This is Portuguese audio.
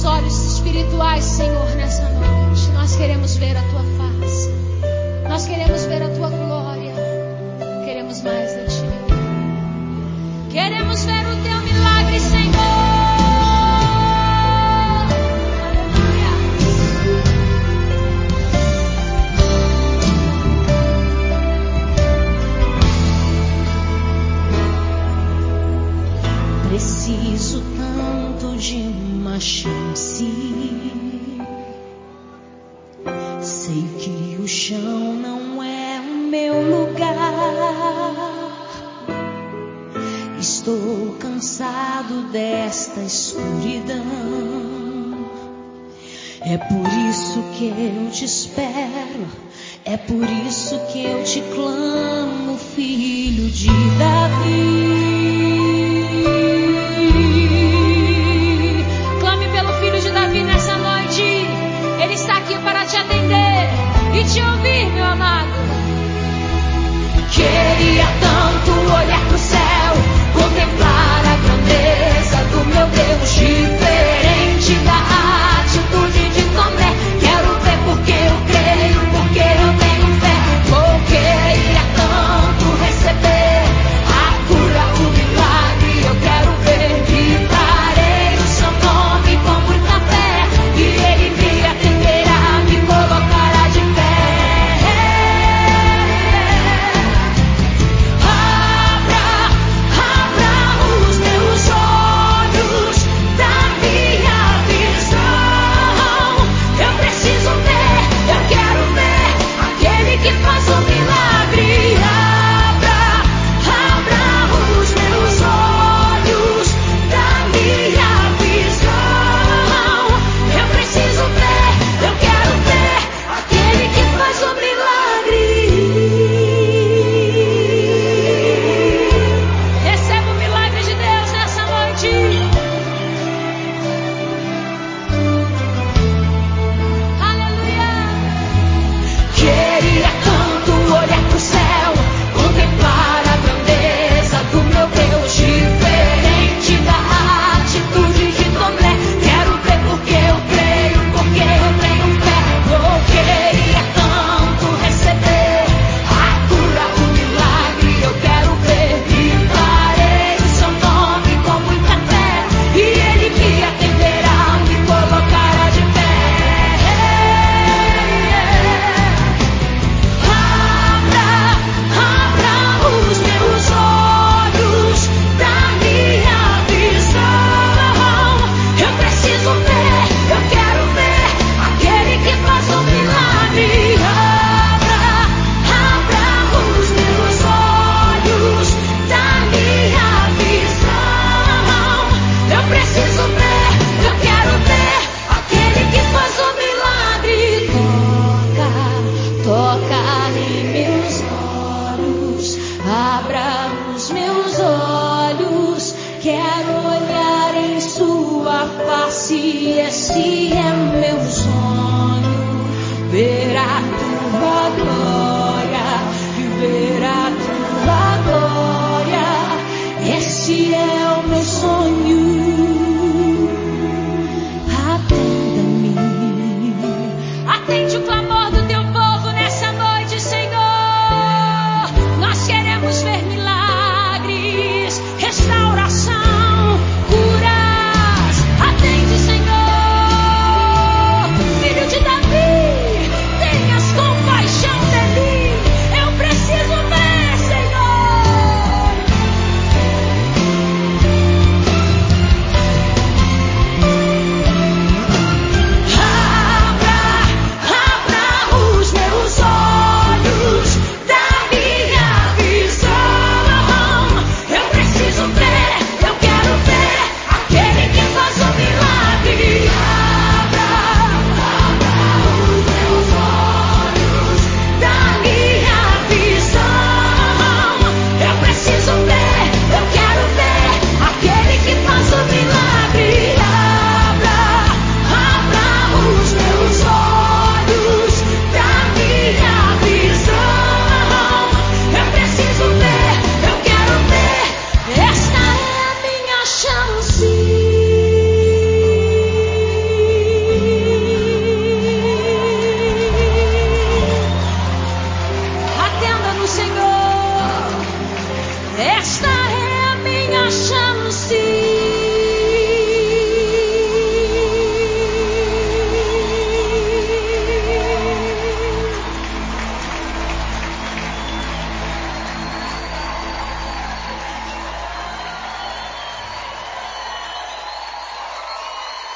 olhos espirituais, Senhor, nessa noite. Nós queremos ver a tua face. Nós queremos ver a tua glória. Queremos mais de ti. Queremos ver o teu milagre, Senhor. Preciso tanto de uma chance. Sei que o chão não é o meu lugar. Estou cansado desta escuridão. É por isso que eu te espero. É por isso que eu te clamo, filho de Davi. Para te atender e te ouvir, meu amado. Queria tanto olhar pro céu, contemplar a grandeza do meu Deus, diferente da atitude de Tomé. Quero ver porque eu creio, porque eu tenho fé. Oh, queria tanto receber a cura, o milagre. Eu quero ver, gritarei o seu nome com muita fé, e ele me atenderá. Colocará de pé. Esse é meu sonho, ver